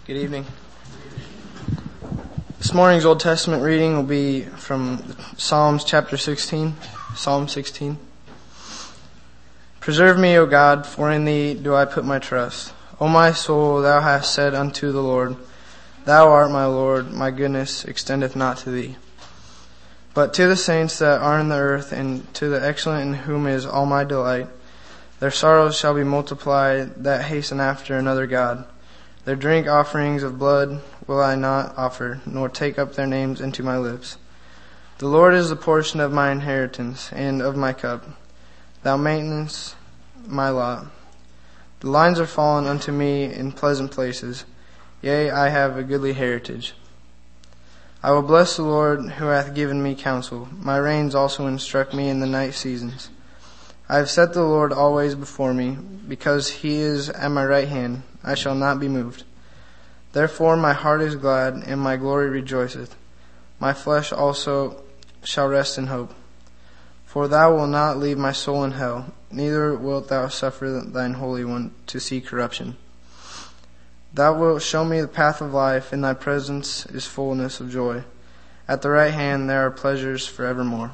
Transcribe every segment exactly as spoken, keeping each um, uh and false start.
Good evening. This morning's Old Testament reading will be from Psalms chapter sixteen, Psalm sixteen. Preserve me, O God, for in thee do I put my trust. O my soul, thou hast said unto the Lord, Thou art my Lord, my goodness extendeth not to thee, but to the saints that are in the earth, and to the excellent in whom is all my delight. Their sorrows shall be multiplied that hasten after another God. Their drink offerings of blood will I not offer, nor take up their names into my lips. The Lord is the portion of my inheritance, and of my cup. Thou maintainest my lot. The lines are fallen unto me in pleasant places. Yea, I have a goodly heritage. I will bless the Lord who hath given me counsel. My reins also instruct me in the night seasons. I have set the Lord always before me. Because he is at my right hand, I shall not be moved. Therefore my heart is glad, and my glory rejoiceth. My flesh also shall rest in hope. For thou wilt not leave my soul in hell, neither wilt thou suffer thine Holy One to see corruption. Thou wilt show me the path of life, in thy presence is fullness of joy. At the right hand there are pleasures forevermore.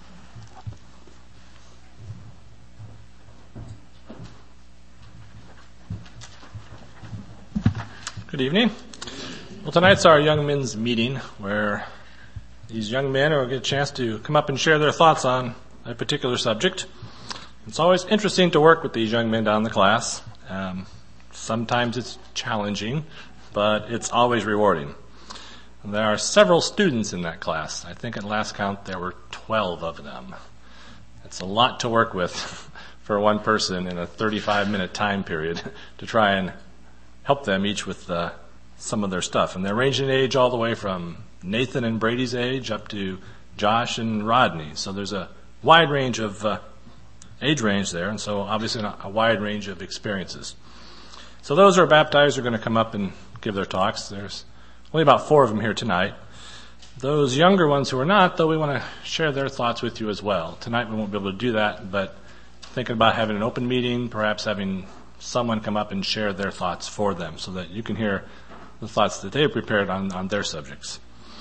Good evening. Well, tonight's our young men's meeting where these young men will get a chance to come up and share their thoughts on a particular subject. It's always interesting to work with these young men down in the class. Um, sometimes it's challenging, but it's always rewarding. And there are several students in that class. I think at last count there were twelve of them. It's a lot to work with for one person in a thirty-five minute time period to try and help them each with uh, some of their stuff. And they're ranging in age all the way from Nathan and Brady's age up to Josh and Rodney. So there's a wide range of uh, age range there, and so obviously a wide range of experiences. So those who are baptized are going to come up and give their talks. There's only about four of them here tonight. Those younger ones who are not, though, we want to share their thoughts with you as well. Tonight we won't be able to do that, but thinking about having an open meeting, perhaps having someone come up and share their thoughts for them so that you can hear the thoughts that they have prepared on, on their subjects.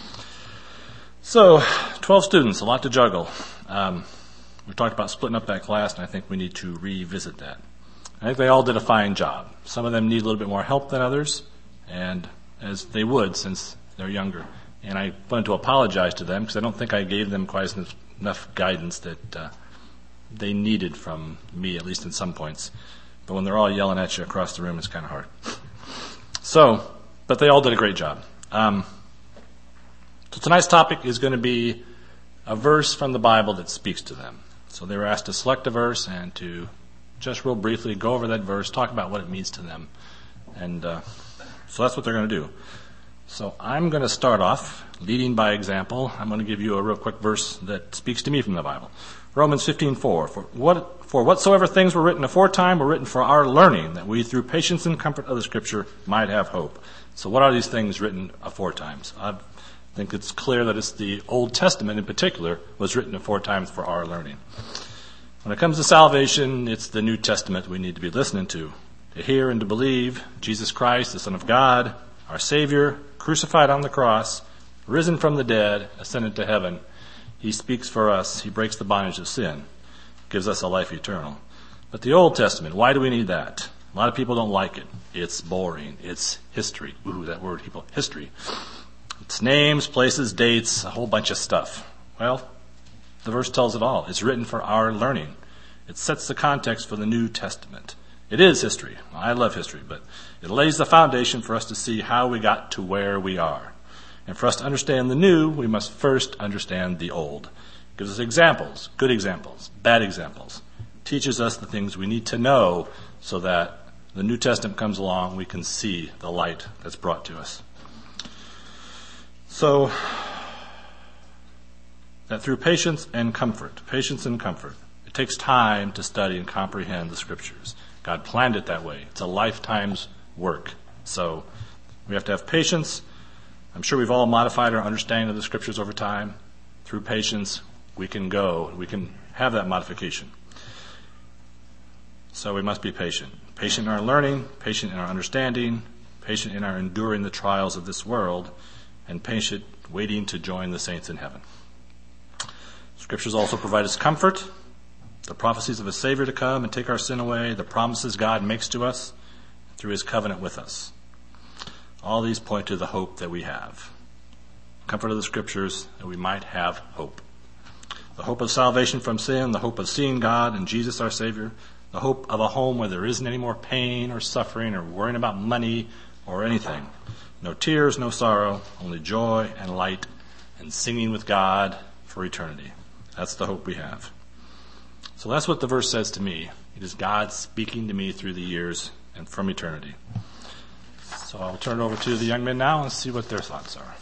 So, twelve students, a lot to juggle. Um, we talked about splitting up that class, and I think we need to revisit that. I think they all did a fine job. Some of them need a little bit more help than others, and as they would since they're younger. And I wanted to apologize to them because I don't think I gave them quite enough guidance that uh, they needed from me, at least in some points. But when they're all yelling at you across the room, it's kind of hard. So, but they all did a great job. Um, so tonight's topic is going to be a verse from the Bible that speaks to them. So they were asked to select a verse and to just real briefly go over that verse, talk about what it means to them. And uh, so that's what they're going to do. So I'm going to start off leading by example. I'm going to give you a real quick verse that speaks to me from the Bible. Romans fifteen four. For what for whatsoever things were written aforetime were written for our learning, that we through patience and comfort of the Scripture might have hope. So what are these things written aforetime? I think it's clear that it's the Old Testament in particular was written aforetime for our learning. When it comes to salvation, it's the New Testament we need to be listening to. To hear and to believe Jesus Christ, the Son of God, our Savior, crucified on the cross, risen from the dead, ascended to heaven. He speaks for us. He breaks the bondage of sin, gives us a life eternal. But the Old Testament, why do we need that? A lot of people don't like it. It's boring. It's history. Ooh, that word, people. History. It's names, places, dates, a whole bunch of stuff. Well, the verse tells it all. It's written for our learning. It sets the context for the New Testament. It is history. I love history, but it lays the foundation for us to see how we got to where we are. And for us to understand the new, we must first understand the old. It gives us examples, good examples, bad examples. It teaches us the things we need to know so that the New Testament comes along, we can see the light that's brought to us. So, that through patience and comfort, patience and comfort, it takes time to study and comprehend the Scriptures. God planned it that way. It's a lifetime's work. So, we have to have patience. I'm sure we've all modified our understanding of the Scriptures over time. Through patience, we can go, we can have that modification. So we must be patient. Patient in our learning, patient in our understanding, patient in our enduring the trials of this world, and patient waiting to join the saints in heaven. Scriptures also provide us comfort, the prophecies of a Savior to come and take our sin away, the promises God makes to us through his covenant with us. All these point to the hope that we have. Comfort of the Scriptures, that we might have hope. The hope of salvation from sin, the hope of seeing God and Jesus our Savior, the hope of a home where there isn't any more pain or suffering or worrying about money or anything. No tears, no sorrow, only joy and light and singing with God for eternity. That's the hope we have. So that's what the verse says to me. It is God speaking to me through the years and from eternity. So I'll turn it over to the young men now and see what their thoughts are.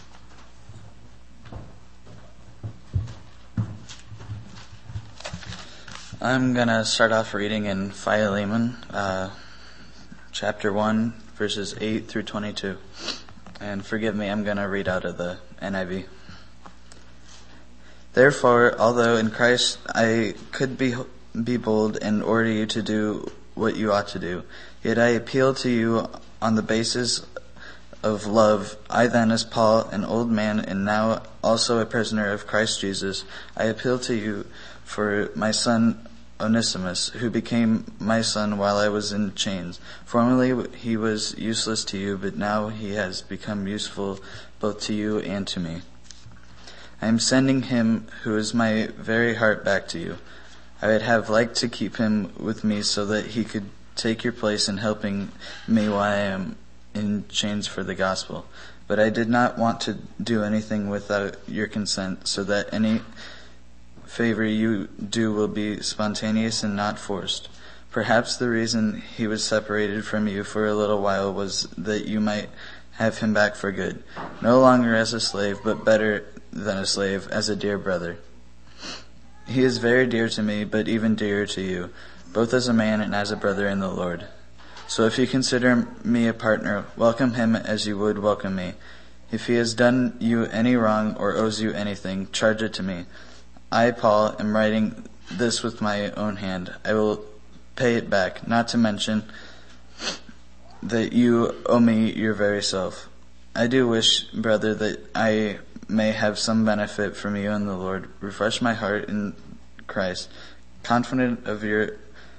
I'm going to start off reading in Philemon, uh, chapter one, verses eight through twenty-two. And forgive me, I'm going to read out of the N I V. Therefore, although in Christ I could be be bold and order you to do what you ought to do, yet I appeal to you on the basis of love. I then, as Paul, an old man and now also a prisoner of Christ Jesus, I appeal to you for my son Onesimus, who became my son while I was in chains. Formerly he was useless to you, but now he has become useful both to you and to me. I am sending him who is my very heart back to you. I would have liked to keep him with me so that he could take your place in helping me while I am in chains for the gospel. But I did not want to do anything without your consent, so that any favor you do will be spontaneous and not forced. Perhaps the reason he was separated from you for a little while was that you might have him back for good, no longer as a slave, but better than a slave, as a dear brother. He is very dear to me, but even dearer to you, both as a man and as a brother in the Lord. So if you consider me a partner, welcome him as you would welcome me. If he has done you any wrong or owes you anything, charge it to me. I, Paul, am writing this with my own hand. I will pay it back, not to mention that you owe me your very self. I do wish, brother, that I may have some benefit from you in the Lord. Refresh my heart in Christ. Confident of your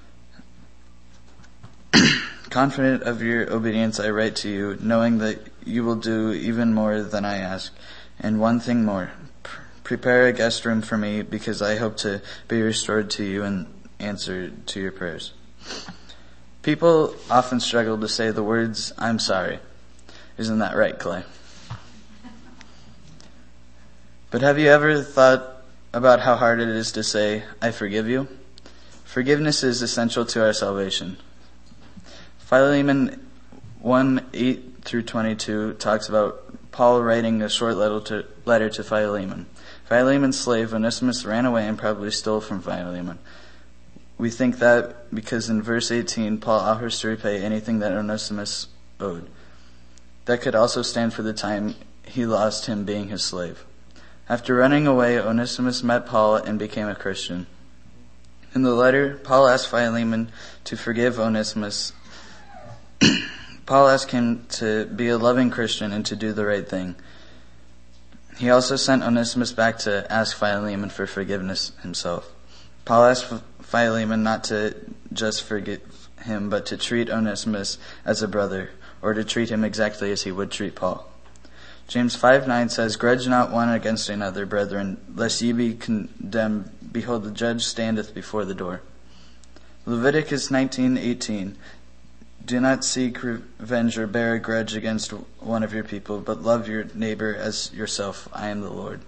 confident of your obedience, I write to you, knowing that you will do even more than I ask. And one thing more. Prepare a guest room for me, because I hope to be restored to you and answer to your prayers. People often struggle to say the words, I'm sorry. Isn't that right, Clay? But have you ever thought about how hard it is to say, I forgive you? Forgiveness is essential to our salvation. Philemon one, eight through twenty-two talks about Paul writing a short letter to, letter to Philemon. Philemon's slave Onesimus ran away and probably stole from Philemon. We think that because in verse eighteen, Paul offers to repay anything that Onesimus owed. That could also stand for the time he lost him being his slave. After running away, Onesimus met Paul and became a Christian. In the letter, Paul asked Philemon to forgive Onesimus. Paul asked him to be a loving Christian and to do the right thing. He also sent Onesimus back to ask Philemon for forgiveness himself. Paul asked Philemon not to just forgive him, but to treat Onesimus as a brother, or to treat him exactly as he would treat Paul. James five nine says, Grudge not one against another, brethren, lest ye be condemned. Behold, the judge standeth before the door. Leviticus nineteen eighteen. Do not seek revenge or bear a grudge against one of your people, but love your neighbor as yourself. I am the Lord.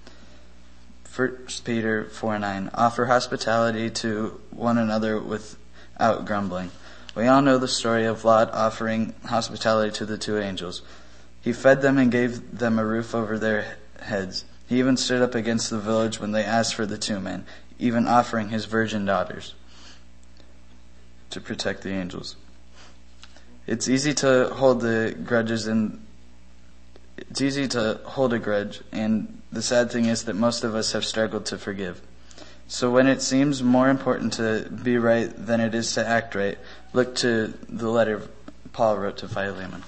First Peter four nine. Offer hospitality to one another without grumbling. We all know the story of Lot offering hospitality to the two angels. He fed them and gave them a roof over their heads. He even stood up against the village when they asked for the two men, even offering his virgin daughters to protect the angels. It's easy to hold the grudges and it's easy to hold a grudge, and the sad thing is that most of us have struggled to forgive. So when it seems more important to be right than it is to act right, look to the letter Paul wrote to Philemon.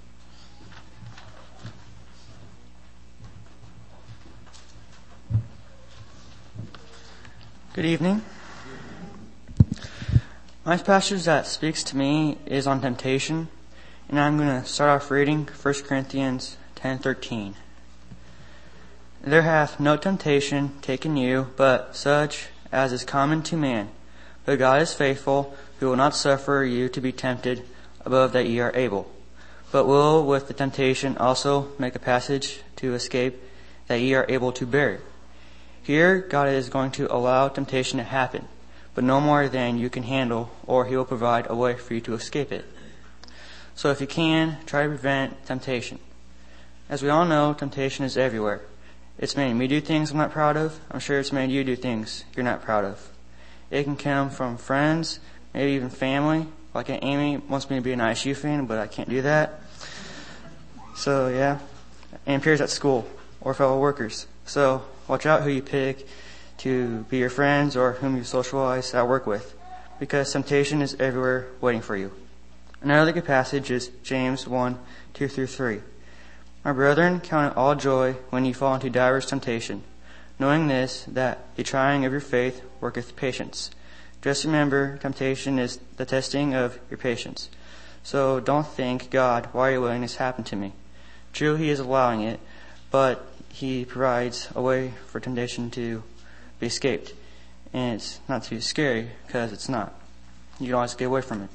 Good evening. My passage that speaks to me is on temptation, and I'm going to start off reading First Corinthians ten thirteen. There hath no temptation taken you, but such as is common to man. But God is faithful, who will not suffer you to be tempted above that ye are able, but will with the temptation also make a passage to escape, that ye are able to bear it. Here, God is going to allow temptation to happen, but no more than you can handle, or He will provide a way for you to escape it. So if you can, try to prevent temptation. As we all know, temptation is everywhere. It's made me do things I'm not proud of. I'm sure it's made you do things you're not proud of. It can come from friends, maybe even family. Like Amy wants me to be an I S U fan, but I can't do that. So yeah, and peers at school or fellow workers. So watch out who you pick to be your friends or whom you socialize at work with, because temptation is everywhere waiting for you. Another good passage is James one, two through three. My brethren, count it all joy when ye fall into divers temptation, knowing this, that the trying of your faith worketh patience. Just remember, temptation is the testing of your patience. So don't think, God, why are you letting this happen to me? True, He is allowing it, but He provides a way for temptation to be escaped. And it's not too scary, because it's not. You can always get away from it.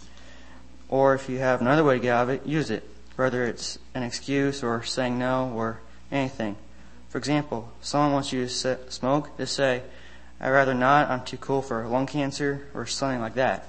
Or if you have another way to get out of it, use it. Whether it's an excuse or saying no or anything. For example, someone wants you to smoke, just say, I'd rather not, I'm too cool for lung cancer, or something like that.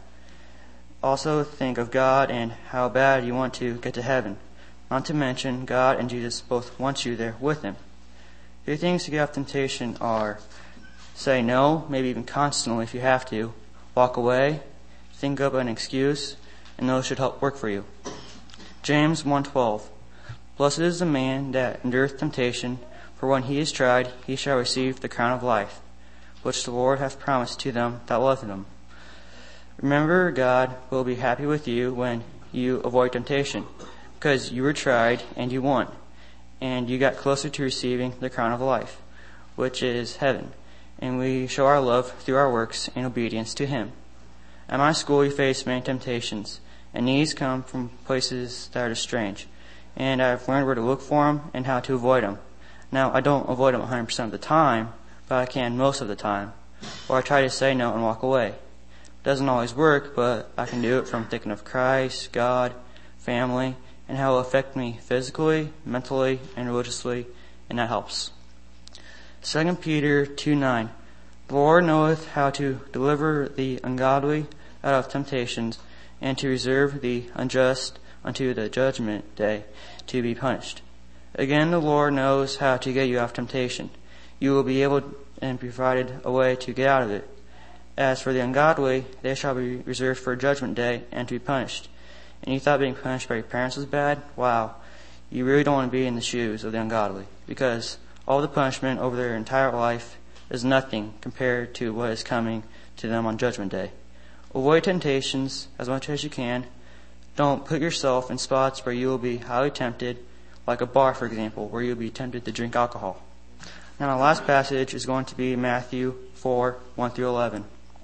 Also think of God and how bad you want to get to heaven. Not to mention, God and Jesus both want you there with Him. Three things to get off temptation are say no, maybe even constantly if you have to, walk away, think up an excuse, and those should help work for you. James one twelve. Blessed is the man that endureth temptation, for when he is tried, he shall receive the crown of life, which the Lord hath promised to them that love Him. Remember, God will be happy with you when you avoid temptation, because you were tried and you won, and you got closer to receiving the crown of life, which is heaven, and we show our love through our works in obedience to Him. At my school, we face many temptations, and these come from places that are strange, and I've learned where to look for them and how to avoid them. Now, I don't avoid them one hundred percent of the time, but I can most of the time, or I try to say no and walk away. It doesn't always work, but I can do it from thinking of Christ, God, family, and how it will affect me physically, mentally, and religiously, and that helps. Second Peter two nine. The Lord knoweth how to deliver the ungodly out of temptations, and to reserve the unjust unto the judgment day to be punished. Again, the Lord knows how to get you out of temptation. You will be able and provided a way to get out of it. As for the ungodly, they shall be reserved for judgment day and to be punished. And you thought being punished by your parents was bad? Wow. You really don't want to be in the shoes of the ungodly, because all the punishment over their entire life is nothing compared to what is coming to them on judgment day. Avoid temptations as much as you can. Don't put yourself in spots where you will be highly tempted, like a bar, for example, where you'll be tempted to drink alcohol. Now, our last passage is going to be Matthew four, one through eleven.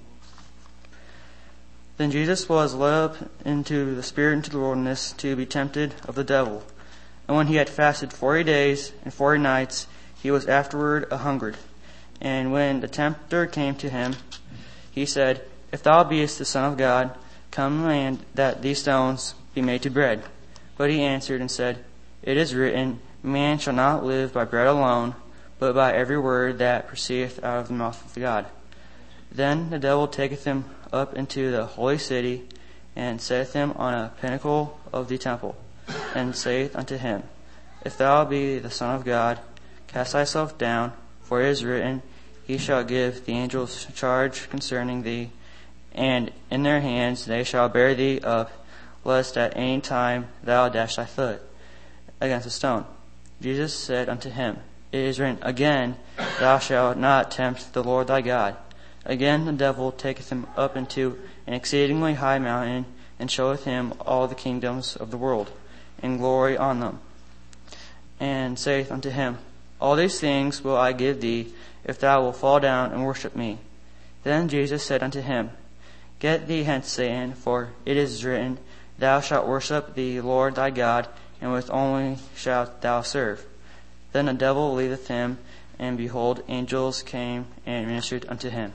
Then Jesus was led up into the Spirit into the wilderness to be tempted of the devil. And when he had fasted forty days and forty nights, he was afterward a hungered. And when the tempter came to him, he said, If thou beest the Son of God, come and that these stones be made to bread. But he answered and said, It is written, Man shall not live by bread alone, but by every word that proceedeth out of the mouth of God. Then the devil taketh him up into the holy city, and setteth him on a pinnacle of the temple, and saith unto him, If thou be the Son of God, cast thyself down, for it is written, He shall give the angels charge concerning thee, and in their hands they shall bear thee up, lest at any time thou dash thy foot against a stone. Jesus said unto him, It is written again, Thou shalt not tempt the Lord thy God. Again the devil taketh him up into an exceedingly high mountain, and showeth him all the kingdoms of the world, and glory on them. And saith unto him, All these things will I give thee, if thou wilt fall down and worship me. Then Jesus said unto him, Get thee hence, Satan, for it is written, Thou shalt worship the Lord thy God, and with only shalt thou serve. Then the devil leaveth him, and behold, angels came and ministered unto him.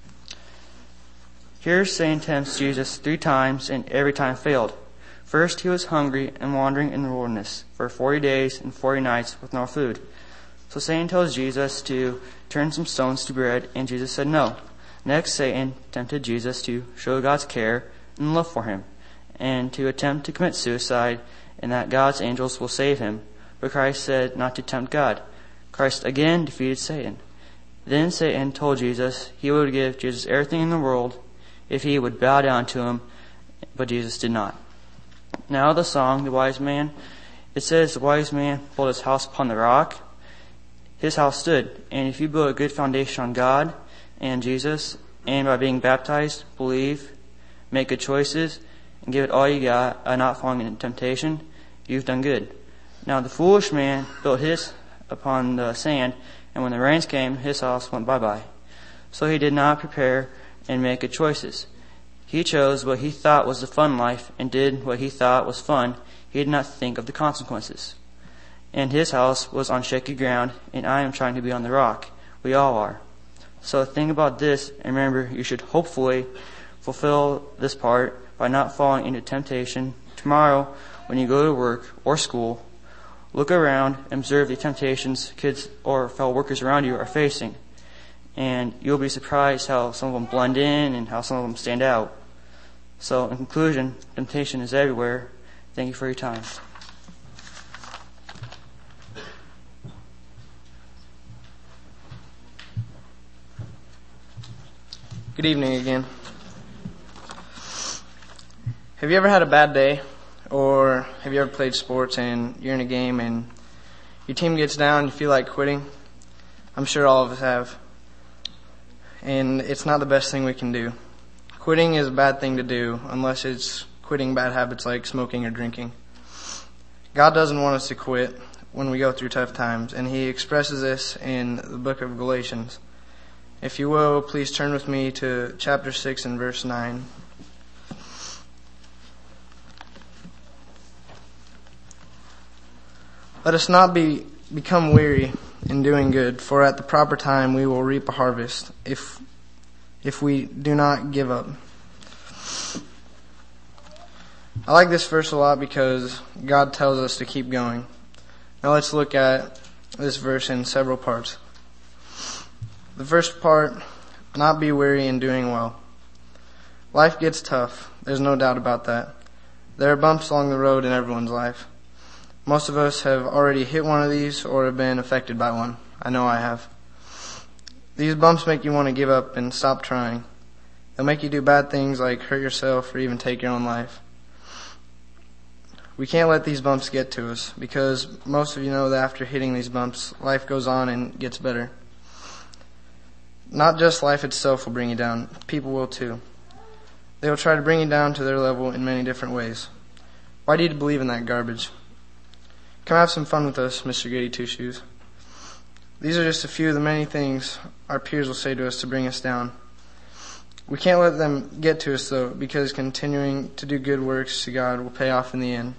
Here Satan tempts Jesus three times, and every time failed. First he was hungry and wandering in the wilderness for forty days and forty nights with no food. So Satan tells Jesus to turn some stones to bread, and Jesus said no. Next, Satan tempted Jesus to show God's care and love for him, and to attempt to commit suicide, and that God's angels will save him. But Christ said not to tempt God. Christ again defeated Satan. Then Satan told Jesus he would give Jesus everything in the world if he would bow down to him, but Jesus did not. Now the song, The Wise Man, it says the wise man built his house upon the rock. His house stood. And if you build a good foundation on God and Jesus, and by being baptized, believe, make good choices, and give it all you got, uh, not falling into temptation, you've done good. Now the foolish man built his upon the sand, and when the rains came, his house went bye-bye. So he did not prepare and make good choices. He chose what he thought was the fun life and did what he thought was fun. He did not think of the consequences. And his house was on shaky ground, and I am trying to be on the rock. We all are. So think about this, and remember, you should hopefully fulfill this part by not falling into temptation. Tomorrow, when you go to work or school, look around and observe the temptations kids or fellow workers around you are facing. And you'll be surprised how some of them blend in and how some of them stand out. So, in conclusion, temptation is everywhere. Thank you for your time. Good evening again. Have you ever had a bad day? Or have you ever played sports and you're in a game and your team gets down and you feel like quitting? I'm sure all of us have. And it's not the best thing we can do. Quitting is a bad thing to do unless it's quitting bad habits like smoking or drinking. God doesn't want us to quit when we go through tough times, and He expresses this in the book of Galatians. If you will, please turn with me to chapter six and verse nine. Let us not be become weary in doing good, for at the proper time we will reap a harvest, if if we do not give up. I like this verse a lot because God tells us to keep going. Now let's look at this verse in several parts. The first part, not be weary in doing well. Life gets tough. There's no doubt about that. There are bumps along the road in everyone's life. Most of us have already hit one of these or have been affected by one. I know I have. These bumps make you want to give up and stop trying. They'll make you do bad things like hurt yourself or even take your own life. We can't let these bumps get to us because most of you know that after hitting these bumps, life goes on and gets better. Not just life itself will bring you down. People will too. They will try to bring you down to their level in many different ways. Why do you believe in that garbage? Come have some fun with us, Mister Goody Two Shoes. These are just a few of the many things our peers will say to us to bring us down. We can't let them get to us, though, because continuing to do good works to God will pay off in the end.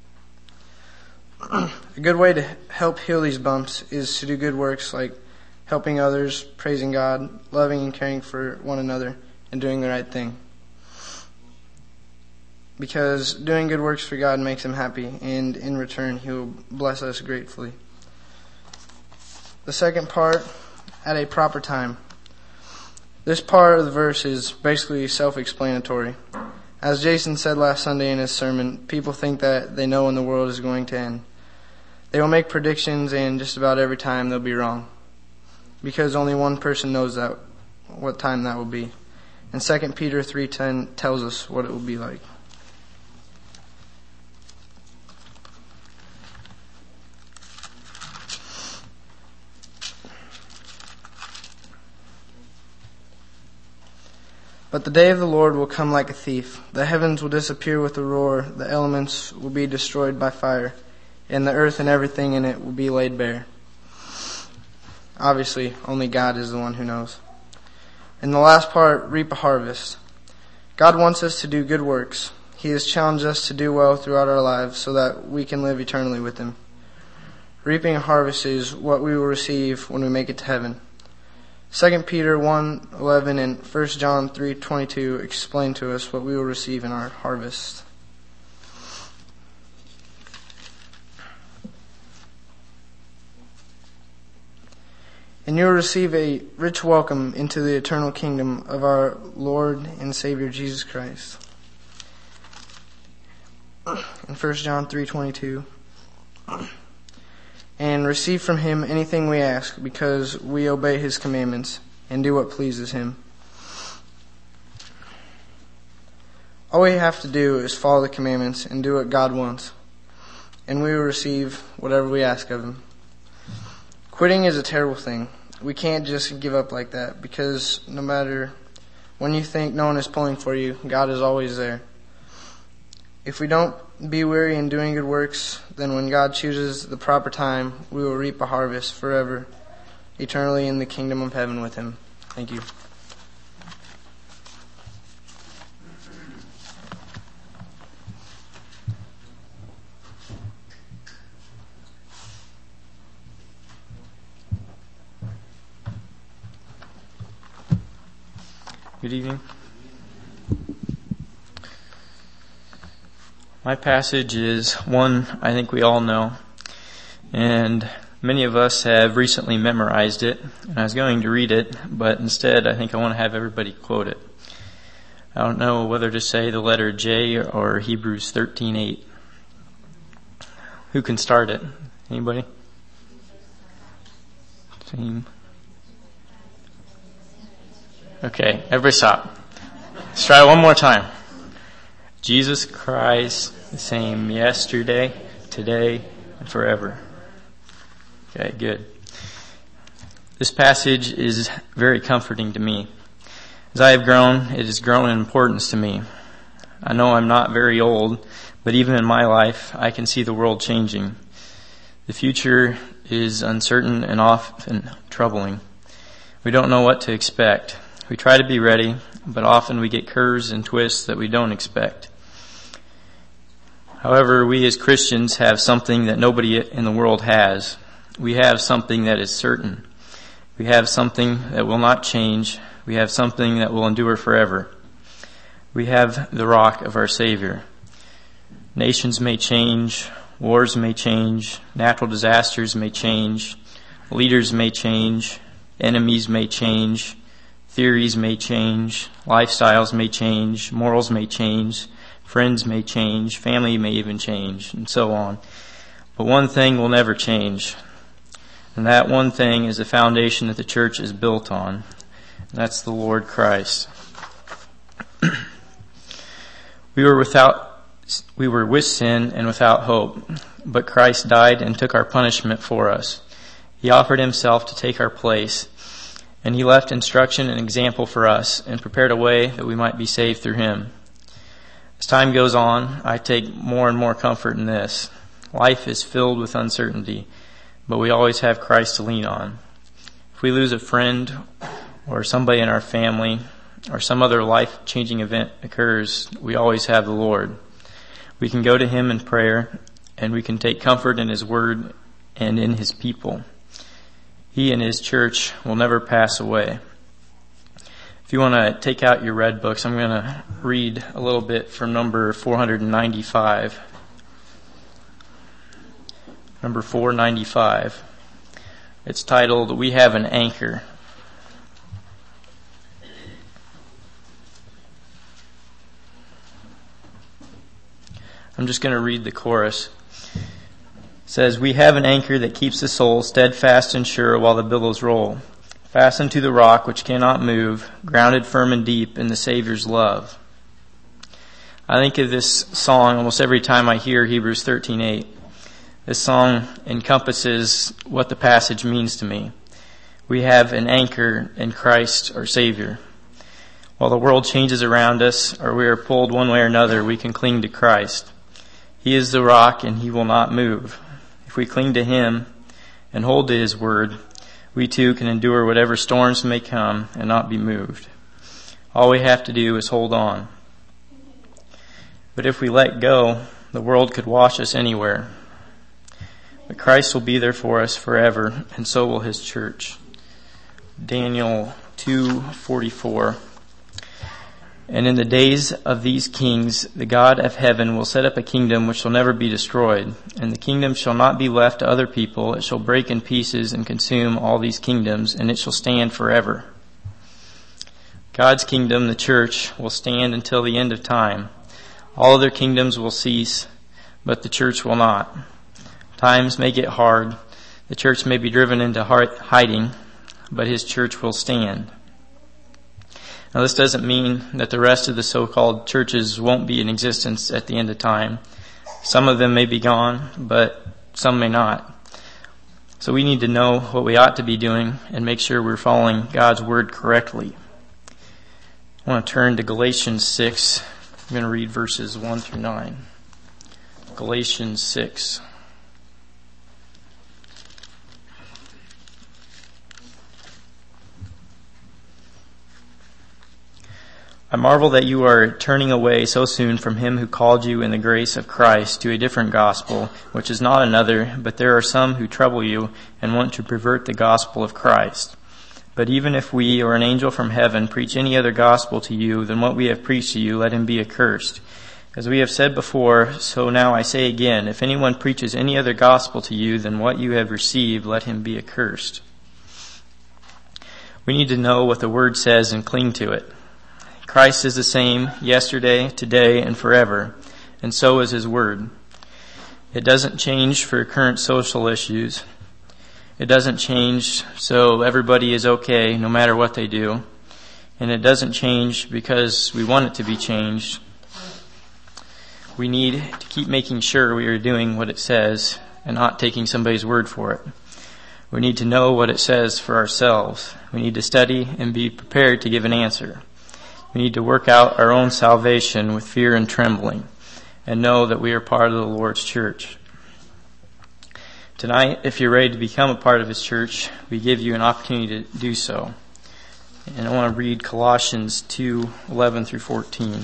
A good way to help heal these bumps is to do good works like helping others, praising God, loving and caring for one another, and doing the right thing. Because doing good works for God makes Him happy, and in return He will bless us gratefully. The second part, at a proper time. This part of the verse is basically self-explanatory. As Jason said last Sunday in his sermon, people think that they know when the world is going to end. They will make predictions, and just about every time they'll be wrong. Because only one person knows that what time that will be. And Second Peter three ten tells us what it will be like. But the day of the Lord will come like a thief. The heavens will disappear with a roar. The elements will be destroyed by fire, and the earth and everything in it will be laid bare. Obviously, only God is the one who knows. In the last part, reap a harvest. God wants us to do good works. He has challenged us to do well throughout our lives so that we can live eternally with Him. Reaping a harvest is what we will receive when we make it to heaven. Second Peter one eleven and First John three twenty-two explain to us what we will receive in our harvest. And you will receive a rich welcome into the eternal kingdom of our Lord and Savior Jesus Christ. In First John three twenty-two. And receive from Him anything we ask, because we obey His commandments and do what pleases Him. All we have to do is follow the commandments and do what God wants, and we will receive whatever we ask of Him. Quitting is a terrible thing. We can't just give up like that, because no matter when you think no one is pulling for you, God is always there. If we don't be weary in doing good works, then when God chooses the proper time, we will reap a harvest forever, eternally in the kingdom of heaven with Him. Thank you. Good evening. My passage is one I think we all know, and many of us have recently memorized it, and I was going to read it, but instead I think I want to have everybody quote it. I don't know whether to say the letter J or Hebrews thirteen eight. Who can start it? Anybody? Team. Okay, everybody stop. Let's try it one more time. Jesus Christ, the same yesterday, today, and forever. Okay, good. This passage is very comforting to me. As I have grown, it has grown in importance to me. I know I'm not very old, but even in my life, I can see the world changing. The future is uncertain and often troubling. We don't know what to expect. We try to be ready, but often we get curves and twists that we don't expect. However, we as Christians have something that nobody in the world has. We have something that is certain. We have something that will not change. We have something that will endure forever. We have the rock of our Savior. Nations may change, wars may change, natural disasters may change, leaders may change, enemies may change, theories may change, lifestyles may change, morals may change, friends may change, family may even change, and so on. But one thing will never change, and that one thing is the foundation that the church is built on. And that's the Lord Christ. We were without, we were with sin and without hope, but Christ died and took our punishment for us. He offered Himself to take our place, and He left instruction and example for us and prepared a way that we might be saved through Him. As time goes on, I take more and more comfort in this. Life is filled with uncertainty, but we always have Christ to lean on. If we lose a friend or somebody in our family or some other life-changing event occurs, we always have the Lord. We can go to Him in prayer, and we can take comfort in His Word and in His people. He and His church will never pass away. If you want to take out your red books, I'm going to read a little bit from number four ninety-five. Number four ninety-five. It's titled, We Have an Anchor. I'm just going to read the chorus. It says, We have an anchor that keeps the soul steadfast and sure while the billows roll. Fastened to the rock which cannot move, grounded firm and deep in the Savior's love. I think of this song almost every time I hear Hebrews thirteen eight. This song encompasses what the passage means to me. We have an anchor in Christ our Savior. While the world changes around us, or we are pulled one way or another, we can cling to Christ. He is the rock, and he will not move. If we cling to him and hold to his word, we too can endure whatever storms may come and not be moved. All we have to do is hold on. But if we let go, the world could wash us anywhere. But Christ will be there for us forever, and so will his church. Daniel two forty-four. And in the days of these kings, the God of heaven will set up a kingdom which shall never be destroyed. And the kingdom shall not be left to other people. It shall break in pieces and consume all these kingdoms, and it shall stand forever. God's kingdom, the church, will stand until the end of time. All other kingdoms will cease, but the church will not. Times may get hard. The church may be driven into hiding, but his church will stand. Now, this doesn't mean that the rest of the so-called churches won't be in existence at the end of time. Some of them may be gone, but some may not. So we need to know what we ought to be doing and make sure we're following God's word correctly. I want to turn to Galatians six. I'm going to read verses one through nine. Galatians six. I marvel that you are turning away so soon from him who called you in the grace of Christ to a different gospel, which is not another, but there are some who trouble you and want to pervert the gospel of Christ. But even if we or an angel from heaven preach any other gospel to you than what we have preached to you, let him be accursed. As we have said before, so now I say again, if anyone preaches any other gospel to you than what you have received, let him be accursed. We need to know what the word says and cling to it. Christ is the same yesterday, today, and forever, and so is his word. It doesn't change for current social issues. It doesn't change so everybody is okay no matter what they do. And it doesn't change because we want it to be changed. We need to keep making sure we are doing what it says and not taking somebody's word for it. We need to know what it says for ourselves. We need to study and be prepared to give an answer. We need to work out our own salvation with fear and trembling and know that we are part of the Lord's church. Tonight, if you're ready to become a part of his church, we give you an opportunity to do so. And I want to read Colossians two eleven through fourteen.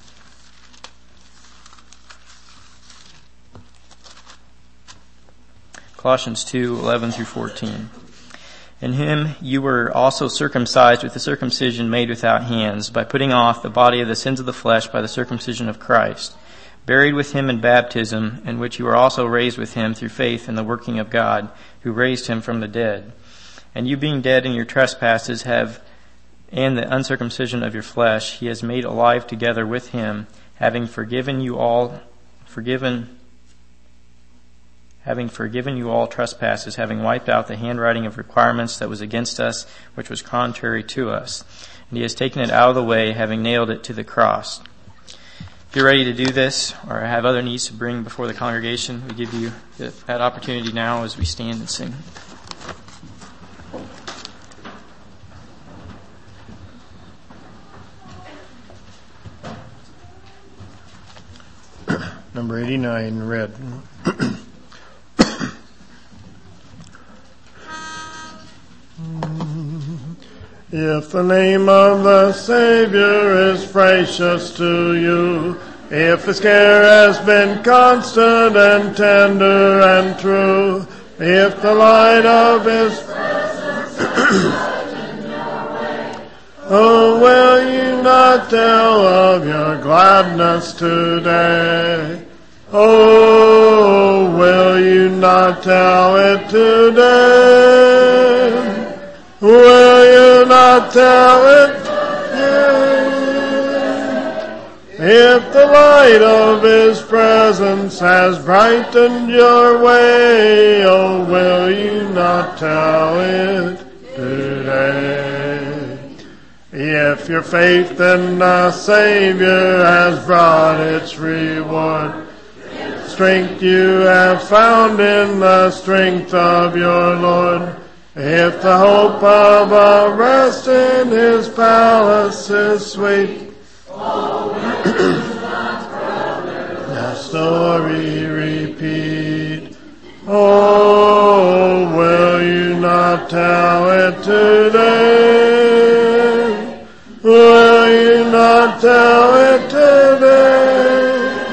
Colossians two eleven through fourteen. In him you were also circumcised with the circumcision made without hands, by putting off the body of the sins of the flesh by the circumcision of Christ, buried with him in baptism, in which you were also raised with him through faith in the working of God, who raised him from the dead. And you being dead in your trespasses have, and the uncircumcision of your flesh, he has made alive together with him, having forgiven you all, forgiven having forgiven you all trespasses, having wiped out the handwriting of requirements that was against us, which was contrary to us. And he has taken it out of the way, having nailed it to the cross. If you're ready to do this, or have other needs to bring before the congregation, we give you that opportunity now as we stand and sing. Number eighty-nine, red. If the name of the Savior is precious to you, if his care has been constant and tender and true, if the light of his presence is light in your way, oh, will you not tell of your gladness today? Oh, will you not tell it today? Will you not tell it? Yeah. If the light of his presence has brightened your way, oh, will you not tell it today? If your faith in the Savior has brought its reward, strength you have found in the strength of your Lord, If the hope of a rest in his palace is sweet, the story repeat. Oh, will you not tell it today? Will you not tell it today?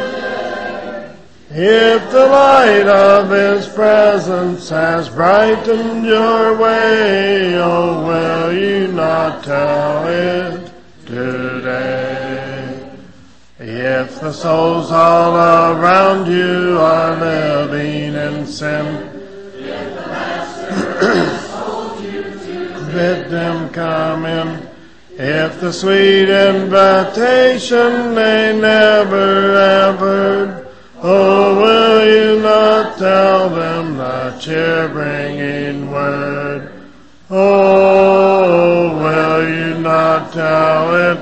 If the light of his presence has brightened your way, oh, will you not tell it today? If the souls all around you are living in sin, bid them come in. If the sweet invitation they never have heard, oh, will you not tell them the cheer-bringing word? Oh, will you not tell it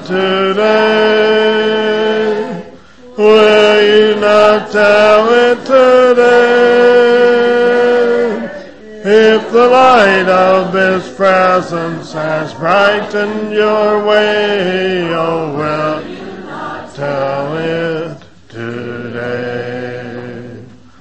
today? Will you not tell it today? If the light of his presence has brightened your way, oh, will you not tell it today?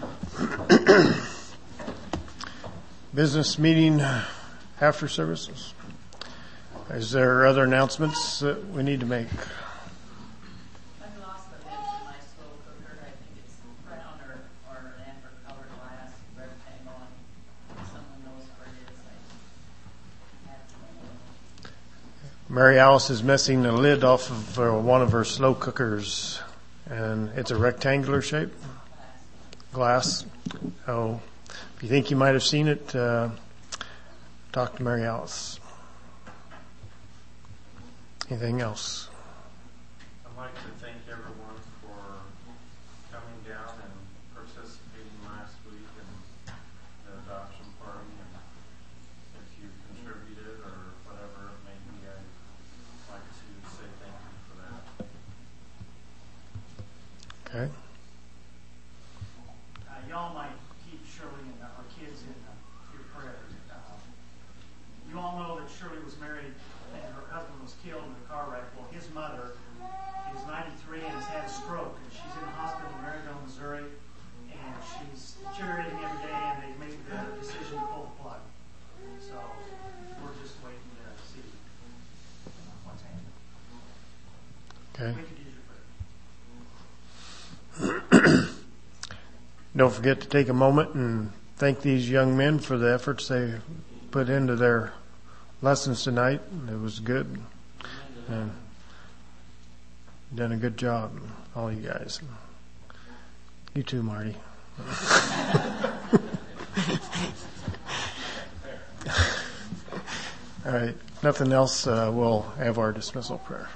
Business meeting after services. Is there other announcements that we need to make? I've lost the lid to my slow cooker. I think it's brown or, or amber colored glass, rectangle, and someone knows where it is. I have to know. Mary Alice is missing the lid off of uh, one of her slow cookers, and it's a rectangular shape. Glass. Oh, if you think you might have seen it, uh, talk to Mary Alice. Anything else? I'd like to thank everyone for coming down and participating last week in the adoption party. And if you contributed or whatever it may be, I'd like to say thank you for that. Okay. Uh, y'all might keep Shirley and our kids in uh, your prayers. Uh, you all know that Shirley was married and her husband was killed in a car wreck. Well, his mother is ninety-three and has had a stroke, and she's in the hospital in Maryville, Missouri, and she's deteriorating every day, and they've made the decision to pull the plug. So we're just waiting to see what's happening. Okay. We could use your prayer. Don't forget to take a moment and thank these young men for the efforts they put into their lessons tonight. It was good. And done a good job, all you guys. You too, Marty. All right. Nothing else. Uh, we'll have our dismissal prayer.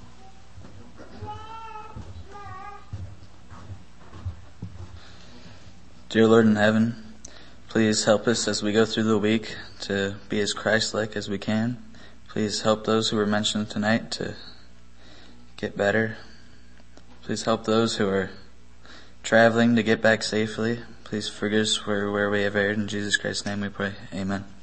Dear Lord in heaven, please help us as we go through the week to be as Christ-like as we can. Please help those who were mentioned tonight to get better. Please help those who are traveling to get back safely. Please forgive us where, where we have erred. In Jesus Christ's name we pray. Amen.